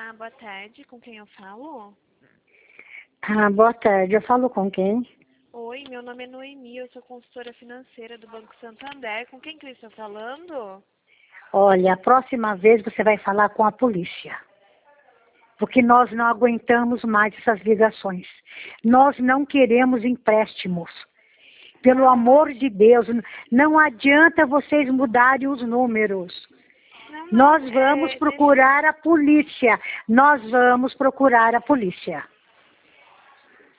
boa tarde. Com quem eu falo? Boa tarde. Eu falo com quem? Oi, meu nome é Noemi, eu sou consultora financeira do Banco Santander. Com quem que eu estou falando? Olha, a próxima vez você vai falar com a polícia. Porque nós não aguentamos mais essas ligações. Nós não queremos empréstimos. Pelo amor de Deus, não adianta vocês mudarem os números. Nós vamos procurar a polícia. Nós vamos procurar a polícia.